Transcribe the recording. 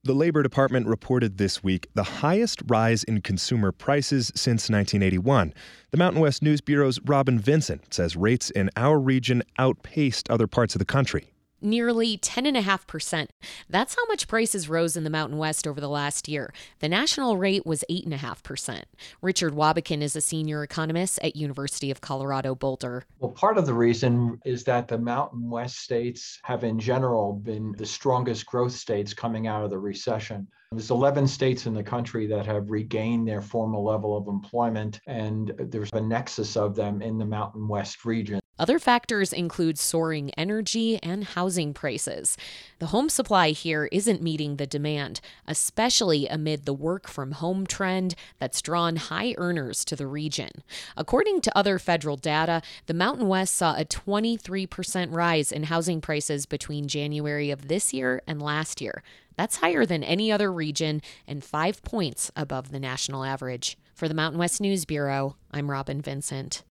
The Labor Department reported this week the highest rise in consumer prices since 1981. The Mountain West News Bureau's Robin Vincent says rates in our region outpaced other parts of the country. Nearly 10.5%. That's how much prices rose in the Mountain West over the last year. The national rate was 8.5%. Richard Wabikin is a senior economist at University of Colorado Boulder. Well, part of the reason is that the Mountain West states have in general been the strongest growth states coming out of the recession. There's 11 states in the country that have regained their former level of employment, and there's a nexus of them in the Mountain West region. Other factors include soaring energy and housing prices. The home supply here isn't meeting the demand, especially amid the work-from-home trend that's drawn high earners to the region. According to other federal data, the Mountain West saw a 23% rise in housing prices between January of this year and last year. That's higher than any other region and 5 points above the national average. For the Mountain West News Bureau, I'm Robin Vincent.